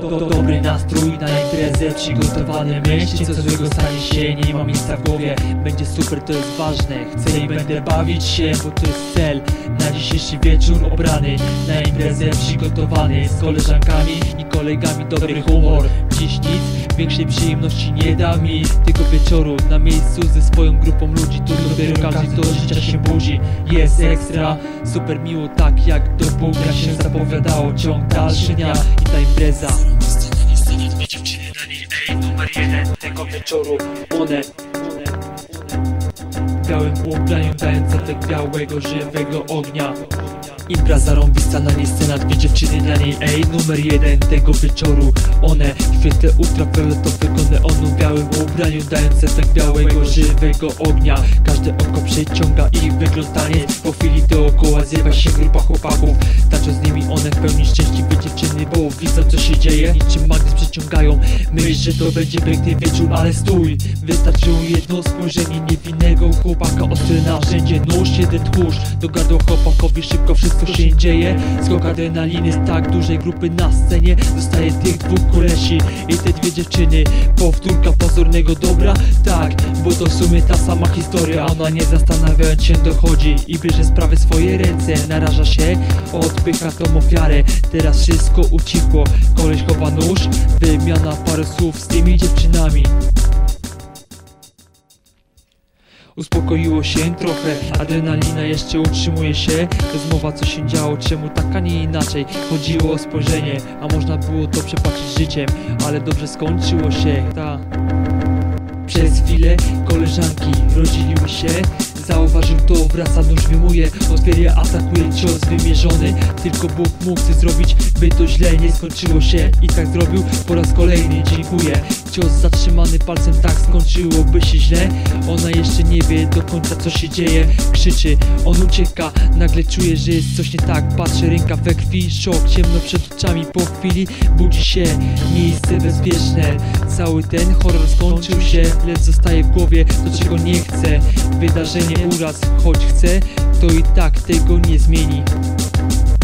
Dobry nastrój na imprezę, przygotowany myśl, co złego stanie się, nie ma miejsca w głowie. Będzie super, to jest ważne, chcę i będę bawić się, bo to jest cel. Na dzisiejszy wieczór obrany, na imprezę przygotowany, z koleżankami i kolegami dobry humor. Dziś nic większej przyjemności nie da mi tego wieczoru na miejscu ze swoją grupą ludzi. Tu dopiero każdy do życia się budzi. Jest ekstra, super miło, tak jak do Boga się zapowiadało. Ciąg dalszy dnia i ta impreza. Dwie dziewczyny na niej, numer jeden tego wieczoru. One w białym ubraniu dając efekt białego, żywego ognia. Impreza rąbista, na niej scena, dwie dziewczyny na niej, numer jeden tego wieczoru. One w świetle ultrafioletowego neonu, w białym ubraniu dając efekt białego, żywego ognia. Każde oko przyciąga ich wygląd taniec. Po chwili dookoła zjawia się grupa chłopaków. Taczą z nimi one w pełni szczęśliwe dziewczyny, bo widzą co się dzieje, niczym magnes przyciągają. Myśl, że to będzie piękny wieczór, ale stój. Wystarczyło jedno spojrzenie niewinnego chłopaka, ostry narzędzie, nóż, jeden tchórz do gardła chłopakowi, szybko wszystko się dzieje. Skok adrenaliny z tak dużej grupy na scenie. Zostaje tych dwóch kolesi i te dwie dziewczyny. Powtórka pozornego dobra, tak, bo to w sumie ta sama historia. Ona nie zastanawiając się dochodzi i bierze sprawę w swoje ręce. Naraża się, odpycha tą ofiarę. Teraz wszystko ucichło, koleś chowa nóż, wymiana paru słów z tymi dziewczynami. Uspokoiło się trochę, adrenalina jeszcze utrzymuje się. Rozmowa co się działo, czemu tak a nie inaczej. Chodziło o spojrzenie, a można było to przepatrzeć życiem, ale dobrze skończyło się, Przez chwilę koleżanki rozdzieliły się. Zauważył to, wraca nóż, wyjmuje, otwiera, atakuje, cios wymierzony. Tylko Bóg mógł coś zrobić, by to źle nie skończyło się. I tak zrobił po raz kolejny, dziękuję. Cios zatrzymany palcem, tak skończyłoby się źle. Ona jeszcze nie wie do końca co się dzieje. Krzyczy, on ucieka, nagle czuje, że jest coś nie tak. Patrzy, ręka we krwi, szok, ciemno przed oczami. Po chwili budzi się, miejsce bezpieczne. Cały ten horror skończył się, lecz zostaje w głowie to, czego nie chce. Wydarzenie uraz, choć chce, to i tak tego nie zmieni.